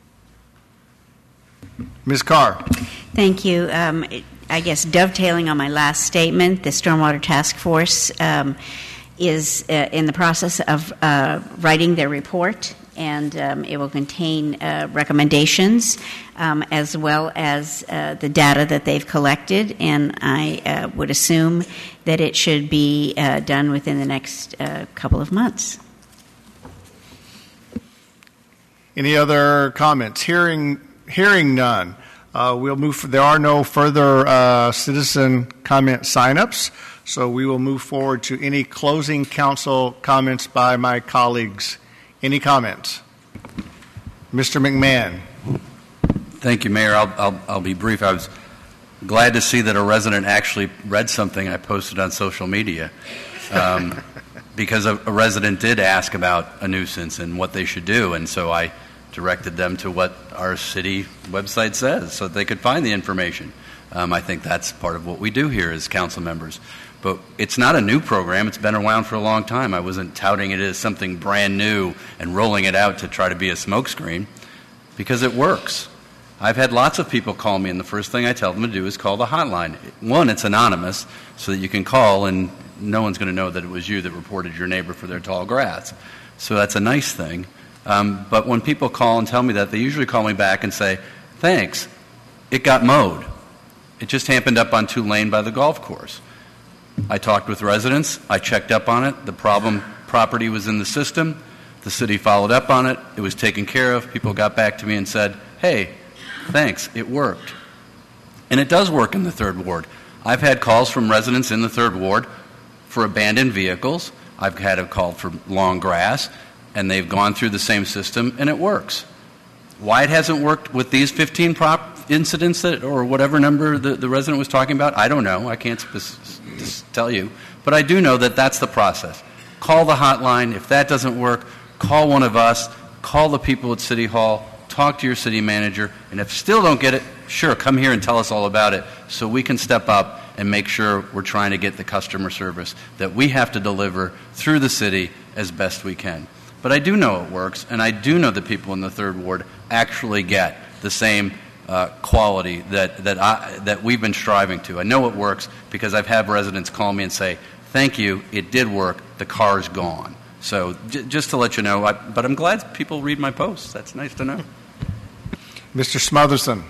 Ms. Carr. Thank you. I guess dovetailing on my last statement, the Stormwater Task Force is in the process of writing their report, and it will contain recommendations as well as the data that they've collected, and I would assume that it should be done within the next couple of months. Any other comments? Hearing none. We'll move. There are no further citizen comment sign-ups, so we will move forward to any closing council comments by my colleagues. Any comments? Mr. McMahon. Thank you, Mayor. I'll be brief. I was glad to see that a resident actually read something I posted on social media, because a resident did ask about a nuisance and what they should do, and so I directed them to what our city website says so that they could find the information. I think that's part of what we do here as council members. But it's not a new program. It's been around for a long time. I wasn't touting it as something brand new and rolling it out to try to be a smokescreen, because it works. I've had lots of people call me, and the first thing I tell them to do is call the hotline. One, it's anonymous, so that you can call and no one's going to know that it was you that reported your neighbor for their tall grass. So that's a nice thing. But when people call and tell me that, they usually call me back and say, thanks, it got mowed. It just happened up on 2 Lane by the golf course. I talked with residents. I checked up on it. The problem property was in the system. The city followed up on it. It was taken care of. People got back to me and said, hey, thanks, it worked. And it does work in the 3rd Ward. I've had calls from residents in the 3rd Ward for abandoned vehicles. I've had a call for long grass, and they've gone through the same system, and it works. Why it hasn't worked with these 15 incidents or whatever number the resident was talking about, I don't know. I can't tell you. But I do know that that's the process. Call the hotline. If that doesn't work, call one of us. Call the people at City Hall. Talk to your city manager. And if still don't get it, sure, come here and tell us all about it so we can step up and make sure we're trying to get the customer service that we have to deliver through the city as best we can. But I do know it works, and I do know that people in the 3rd Ward actually get the same quality that we've been striving to. I know it works because I've had residents call me and say, thank you, it did work, the car's gone. So just to let you know, but I'm glad people read my posts. That's nice to know. Mr. Smotherson.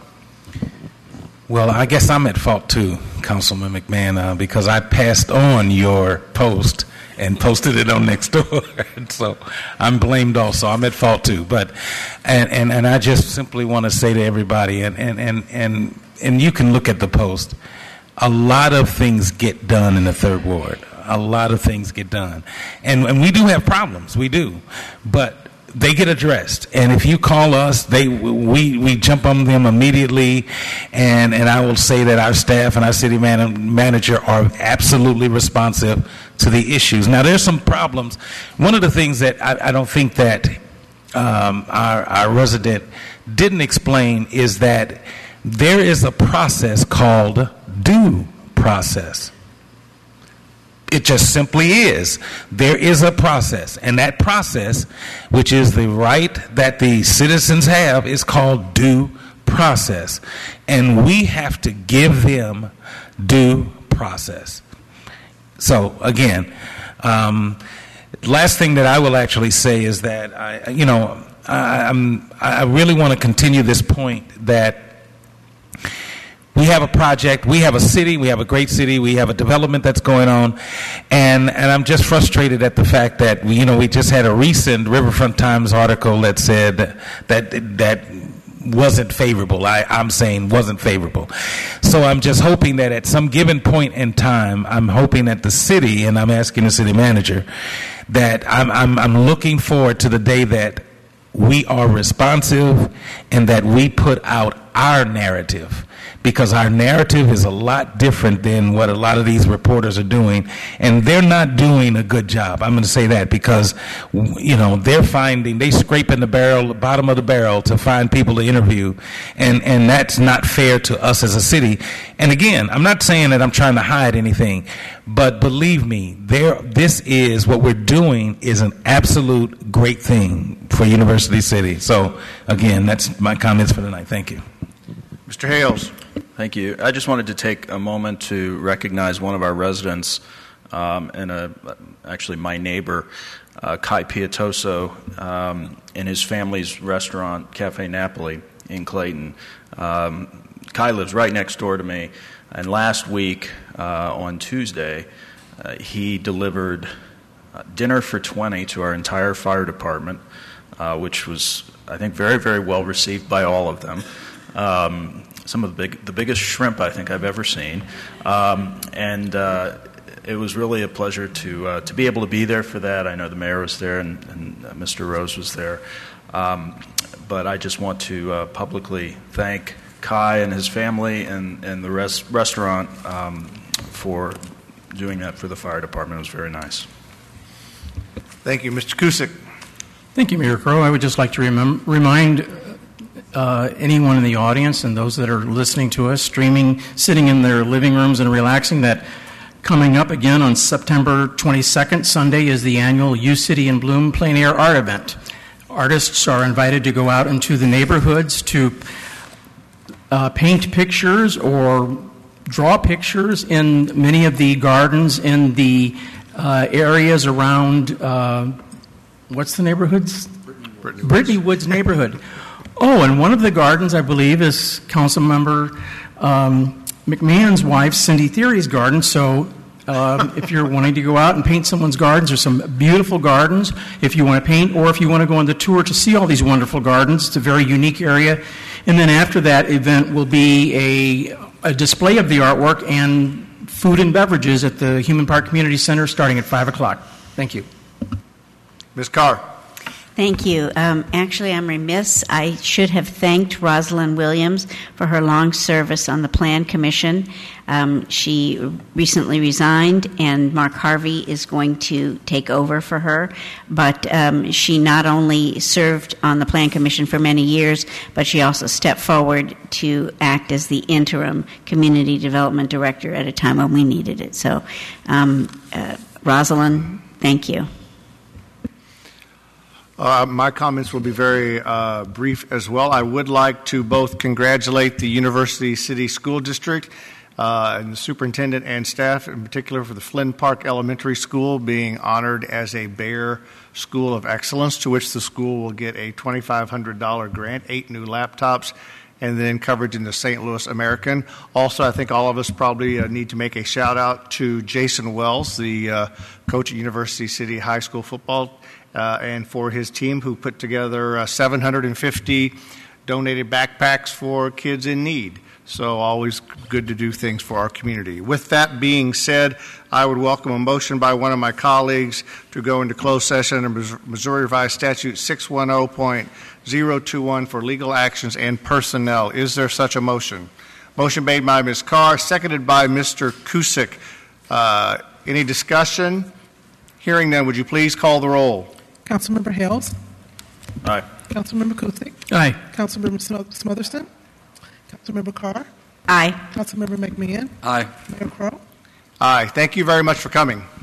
Well, I guess I'm at fault too, Councilman McMahon, because I passed on your post and posted it on Nextdoor. So I'm blamed also. I'm at fault too. But and I just simply want to say to everybody, and you can look at the post, a lot of things get done in the 3rd Ward. A lot of things get done. And we do have problems. We do. But they get addressed. And if you call us, we jump on them immediately. And I will say that our staff and our city manager are absolutely responsive to the issues. Now, there's some problems. One of the things that I don't think that our resident didn't explain is that there is a process called due process. It just simply is. There is a process, and that process, which is the right that the citizens have, is called due process. And we have to give them due process. So, again, last thing that I will actually say is that, I really want to continue this point that we have a project, we have a city, we have a great city, we have a development that's going on, and I'm just frustrated at the fact that we just had a recent Riverfront Times article that said that wasn't favorable. I'm saying wasn't favorable. So I'm just hoping that at some given point in time, I'm hoping that the city, and I'm asking the city manager, that I'm looking forward to the day that we are responsive and that we put out our narrative. because our narrative is a lot different than what a lot of these reporters are doing, and they're not doing a good job. I'm going to say that because, they're scraping the bottom of the barrel to find people to interview, and that's not fair to us as a city. And again, I'm not saying that I'm trying to hide anything, but believe me, this is what we're doing is an absolute great thing for University City. So again, that's my comments for tonight. Thank you. Mr. Hales. Thank you. I just wanted to take a moment to recognize one of our residents, actually my neighbor, Kai Pietoso, in his family's restaurant, Cafe Napoli in Clayton. Kai lives right next door to me, and last week on Tuesday, he delivered dinner for 20 to our entire fire department, which was, I think, very, very well received by all of them. Some of the biggest shrimp I think I've ever seen, and it was really a pleasure to be able to be there for that. I know the mayor was there and Mr. Rose was there, but I just want to publicly thank Kai and his family and the restaurant for doing that for the fire department. It was very nice. Thank you. Mr. Cusick. Thank you, Mayor Crow. I would just like to remind anyone in the audience and those that are listening to us, streaming, sitting in their living rooms and relaxing, that coming up again on September 22nd, Sunday, is the annual U City in Bloom Plein Air Art Event. Artists are invited to go out into the neighborhoods to paint pictures or draw pictures in many of the gardens in the areas around, what's the neighborhoods? Brittany Woods neighborhood. Oh, and one of the gardens, I believe, is Councilmember McMahon's wife, Cindy Theory's garden. So if you're wanting to go out and paint someone's gardens, there's some beautiful gardens if you want to paint, or if you want to go on the tour to see all these wonderful gardens. It's a very unique area. And then after that event will be a display of the artwork and food and beverages at the Human Park Community Center starting at 5 o'clock. Thank you. Ms. Carr. Thank you. Actually, I'm remiss. I should have thanked Rosalind Williams for her long service on the Plan Commission. She recently resigned, and Mark Harvey is going to take over for her. But she not only served on the Plan Commission for many years, but she also stepped forward to act as the interim Community Development Director at a time when we needed it. So, Rosalind, thank you. My comments will be very brief as well. I would like to both congratulate the University City School District and the superintendent and staff, in particular for the Flynn Park Elementary School being honored as a Bayer School of Excellence, to which the school will get a $2,500 grant, 8 new laptops, and then coverage in the St. Louis American. Also, I think all of us probably need to make a shout-out to Jason Wells, the coach at University City High School football, and for his team, who put together 750 donated backpacks for kids in need. So always good to do things for our community. With that being said, I would welcome a motion by one of my colleagues to go into closed session under Missouri Revised Statute 610.021 for legal actions and personnel. Is there such a motion? Motion made by Ms. Carr, seconded by Mr. Cusick. Any discussion? Hearing none, would you please call the roll? Councilmember Hales. Aye. Councilmember Cusick. Aye. Councilmember Smotherston. Councilmember Carr. Aye. Councilmember McMahon. Aye. Mayor Crow. Aye. Thank you very much for coming.